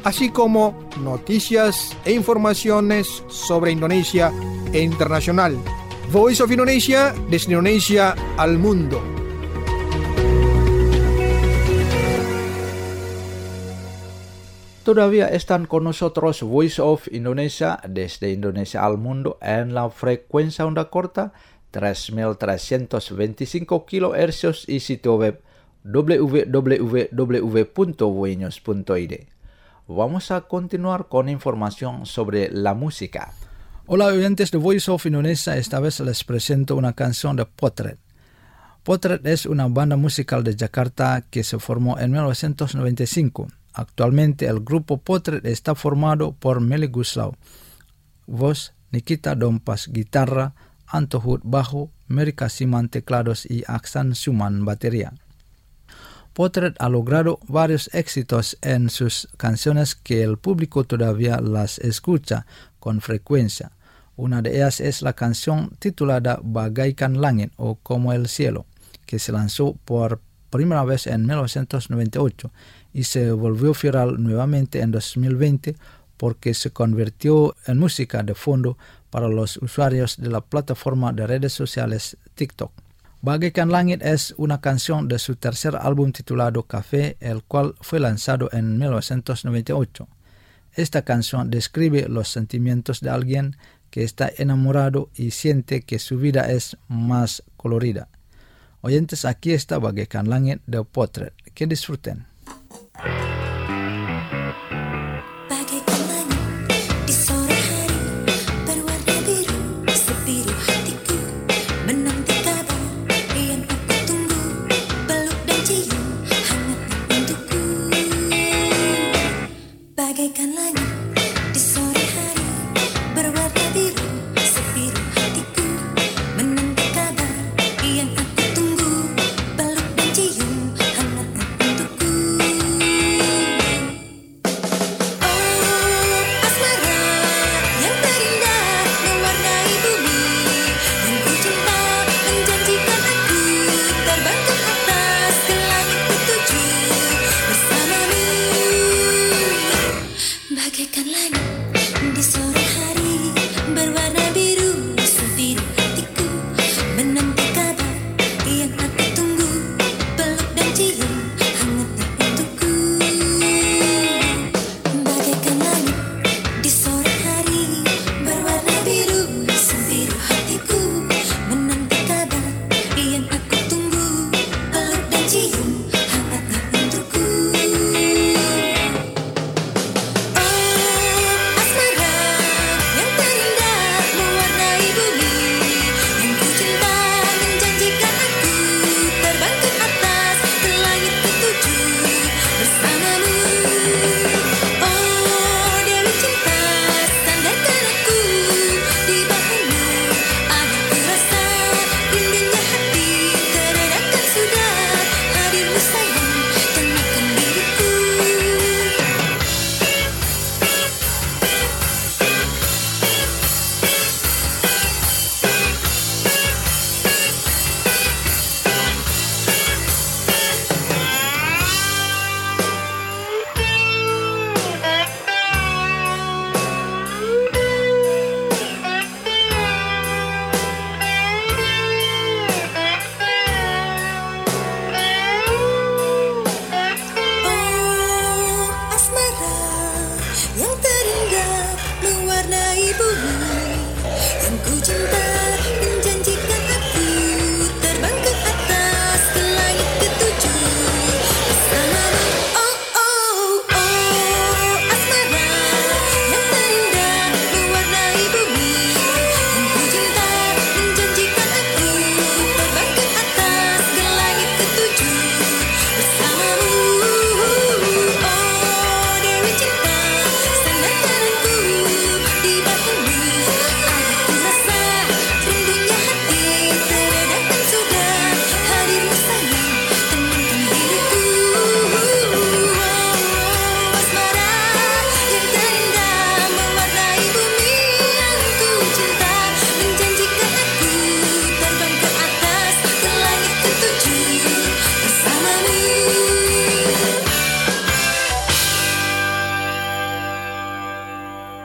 así como noticias e informaciones sobre Indonesia e internacional. Voice of Indonesia, desde Indonesia al mundo. Todavía están con nosotros Voice of Indonesia desde Indonesia al mundo en la frecuencia onda corta 3.325 kHz y sitio web www.voinews.id. Vamos a continuar con información sobre la música. Hola oyentes de Voice of Indonesia, esta vez les presento una canción de Potret. Potret es una banda musical de Jakarta que se formó en 1995. Actualmente el grupo Potret está formado por Meli Guslau, voz, Nikita Dompas, guitarra, Anto Hud, bajo, Mary Kasiman, teclados y Aksan Suman, batería. Potret ha logrado varios éxitos en sus canciones que el público todavía las escucha con frecuencia. Una de ellas es la canción titulada Bagaikan Langit o Como el Cielo, que se lanzó por primera vez en 1998 y se volvió viral nuevamente en 2020 porque se convirtió en música de fondo para los usuarios de la plataforma de redes sociales TikTok. Bagaikan Langit es una canción de su tercer álbum titulado Café, el cual fue lanzado en 1998. Esta canción describe los sentimientos de alguien que está enamorado y siente que su vida es más colorida. Oyentes, aquí está Bagaikan Langit de Potret. Que disfruten. Bagaikan langit di sore hari berwarna biru, sebiru hatiku menanti kabar yang aku tunggu, peluk dan cium hangatnya untukku. Oh, asmara yang terindah mewarnai bumi, yang ku cinta menjanjikan aku terbang ke atas ke langit ketujuh bersamamu. Bagaikan langit di sore hari berwarna biru, sebiru hatiku menanti kabar yang aku tunggu, peluk dan cium hangatnya untukku. Bagaikan langit di sore hari berwarna biru, sebiru hatiku menanti kabar yang aku tunggu, peluk dan cium hangatnya untukku. Yang terindah mewarnai bumi, yang ku cinta